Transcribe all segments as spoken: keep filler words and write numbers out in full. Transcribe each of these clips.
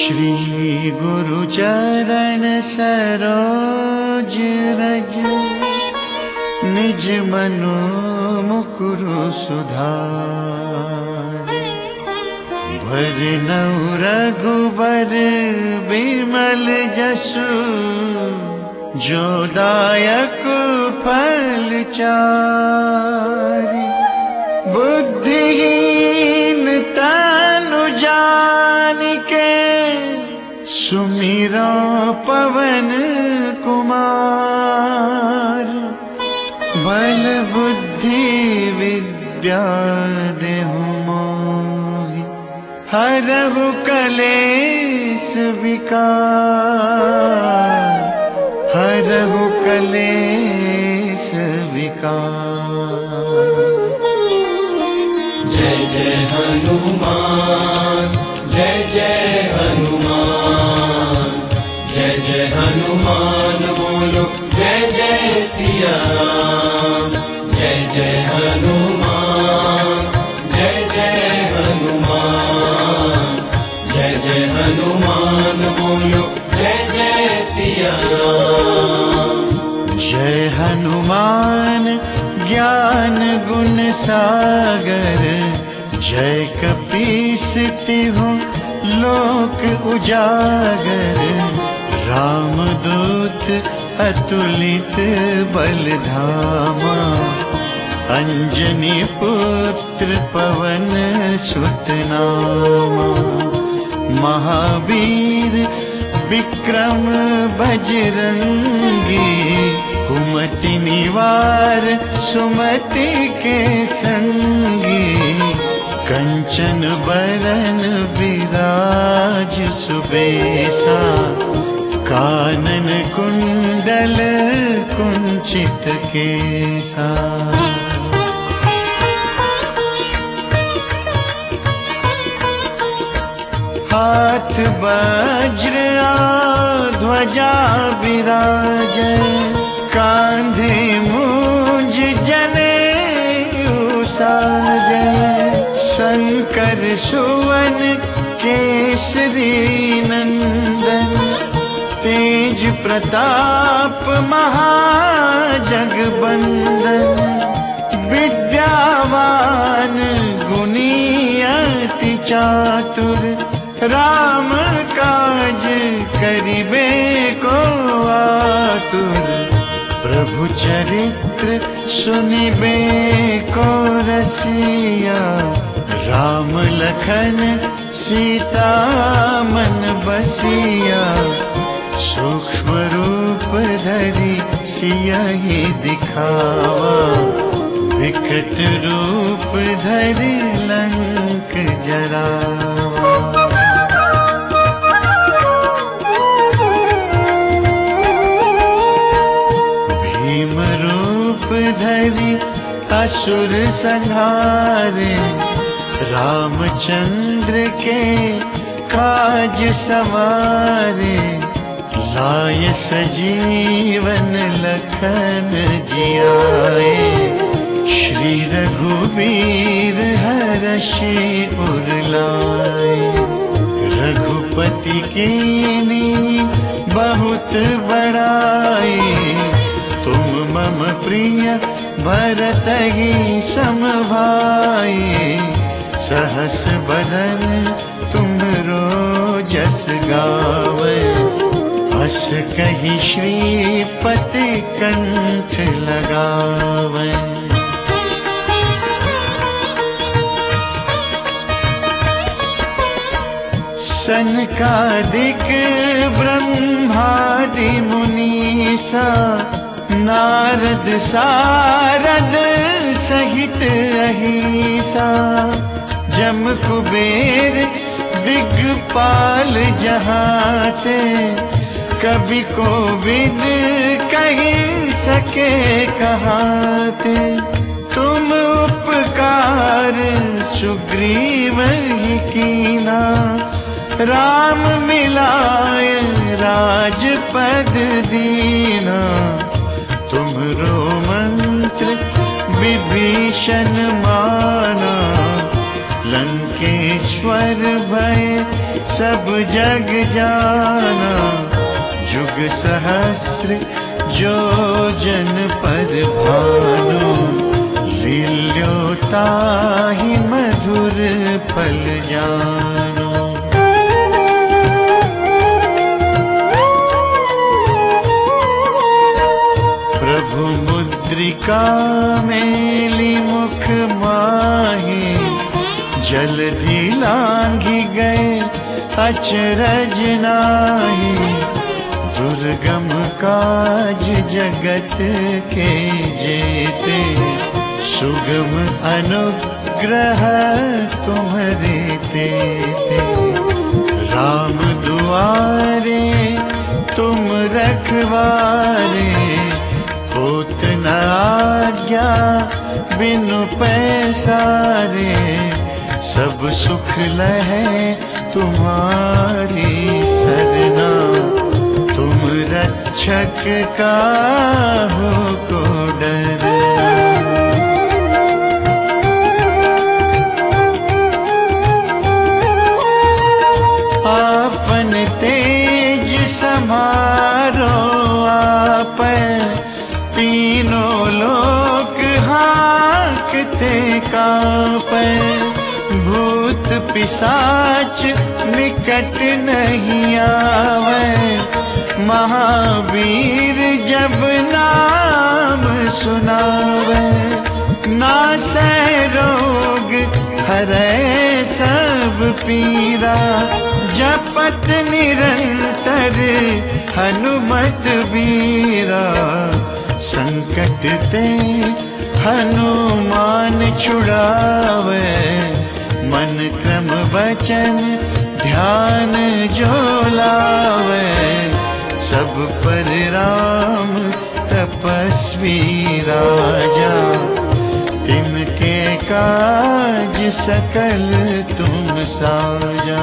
श्री गुरु चरण सरोज रज निज मनु मुकुरु सुधार। भरनउ रघुबर बिमल जसु जो दायक फल चारि। बुद्धिहीन तनु जानिके सुमिरो पवन कुमार। बल बुद्धि विद्या देहु मोहि हरहु कलेश विकार। हरहु कलेश विकार। जय जय हनुमान जय जय हनुमान। जय जय हनुमान बोलो जय जय सिया राम। जय जय हनुमान जय जय हनुमान। जय जय हनुमान बोलो जय जय सिया राम। जय हनुमान ज्ञान गुण सागर। जय कपीस तिहुँ लोक उजागर। रामदूत अतुलित बल धामा। अंजनी पुत्र पवन सुत नामा। महावीर विक्रम बजरंगी। कुमति निवार सुमति के संगी। कंचन बरन विराज सुबेसा। कानन कुंडल कुंचित केसा। हाथ वज्र ध्वजा विराजे। कांधे मूंज जनेऊ साजे। शंकर सुवन केसरी नंदन। तेज प्रताप महाजगबंदन। विद्यावान गुणी अति चातुर। राम काज करिबे को आतुर। प्रभु चरित्र सुनिबे को रसिया। राम लखन सीता मन बसिया। सूक्ष्म रूप धरि सियहि दिखावा। विकट रूप धरि लंक जरावा। भीम रूप धरि असुर संहारे। रामचंद्र के काज सवारे। लाय सजीवन लखन जियाए। श्री रघुवीर हरषि उर लाए। रघुपति कीनी बहुत बड़ाई। तुम मम प्रिय भरतहि सम भाई। सहस बदन तुम्हरो जस गावै। अस कहि श्रीपति कंठ लगावै। सनकादिक ब्रह्मादि मुनीसा। नारद सारद सहित अहिसा। जम कुबेर दिग्पाल जहाते। कवि कोविद कहि सके कहाते। तुम उपकार सुग्रीव ही कीना। राम मिलाय राजपद दीना। तुम्हरो मंत्र विभीषण माना। लंकेश ईश्वर भय सब जग जाना, जुग सहस्र जो जन पर भानु, लील्यो ताहि मधुर फल जानो। प्रभु मुद्रिका मेली मुख माही, जल्दी लांघी गए अचरज नाही, दुर्गम काज जगत के जेते, सुगम अनुग्रह तुम्हारे तेते। राम दुआरे तुम रखवारे, होत न आज्ञा बिनु पैसारे, सब सुख लहे तुम्हारी सरना, तुम रक्षक काहू को डरना। आपन तेज समारो आप, तीनों लोक हांकते कांपे, भूत पिशाच निकट नहीं आवे, महावीर जब नाम सुनावे, नासै रोग हरै सब पीरा, जपत निरंतर हनुमत बीरा, संकट ते हनुमान छुड़ावे, मन क्रम वचन ध्यान जो लावे, सब पर राम तपस्वी राजा, तिनके काज सकल तुम साजा।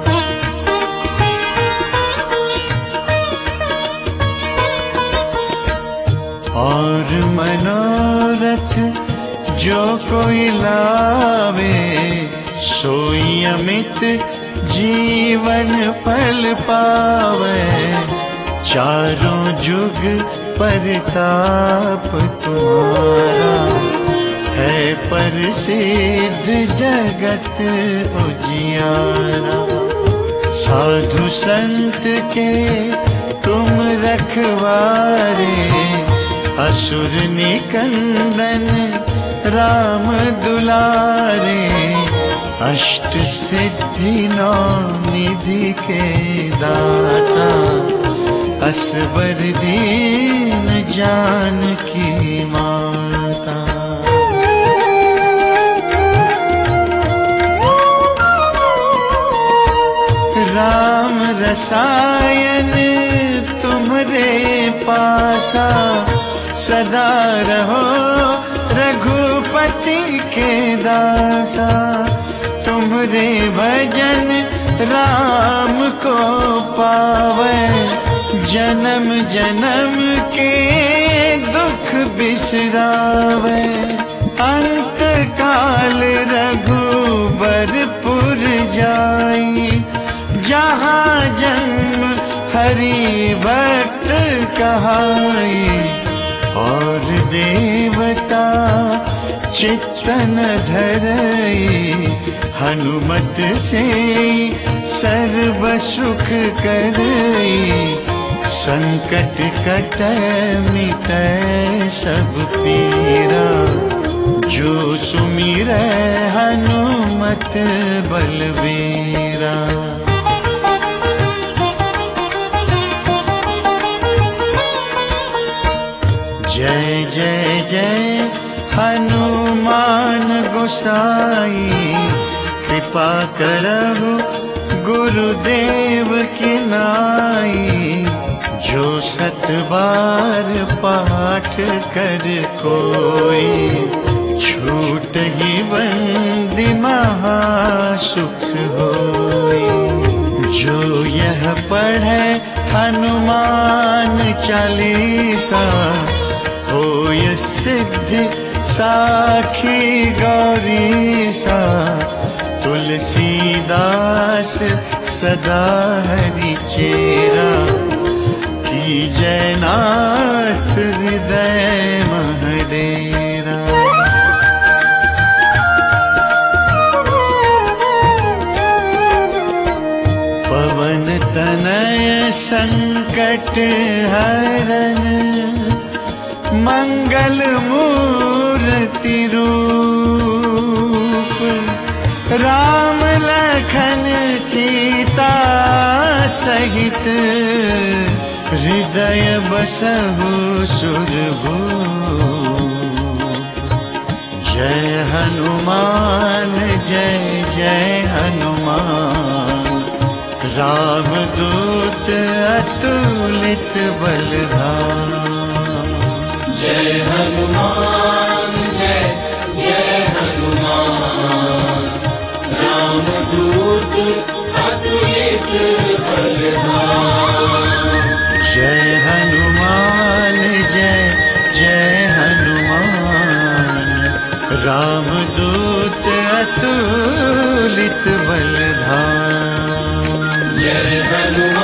और मनोरथ जो कोई लावे, सोई अमित जीवन फल पावे, चारों जुग परताप तुम्हारा, है प्रसिद्ध जगत उजियारा। साधु संत के तुम रखवारे, असुर निकंदन राम दुलारे, अष्ट सिद्धि नौ निधि के दाता, असबर दीन जानकी माता। राम रसायन तुम्हारे पासा, सदा रहो रघुपति के दासा, तुम्हारे भजन राम को पावे, जन्म जन्म के दुख बिसरावे, अंत काल रघुबरपुर जाई, जहाँ जन्म हरि भक्त कहाई, और देवता चित्तन धरई, हनुमत से सर्व सुख करई, संकट कटै मिटै सब पीरा, जो सुमिरै हनुमत बलबीरा। जय जय जय हनुमान गोसाई, कृपा करहु गुरुदेव की नाई, जो सत बार पाठ कर कोई, छूट ही बंदी महासुख होई। जो यह पढ़े हनुमान चालीसा, होय सिद्धि साखी गौरीसा, तुलसीदास सदा हरि चेरा, की जयनाथ हृदय महडेरा। पवन तनय संकट हरन, मंगल मूर्ति रूप, राम लखन सीता सहित, हृदय बसहु सुरभूप। जय हनुमान जय जय हनुमान, रामदूत अतुलित बलधाम। जय हनुमान जय जय हनुमान, रामदूत अतुलित बलधाम। जय हनुमान जय जय हनुमान, रामदूत अतुलित बलधाम। जय हनुमान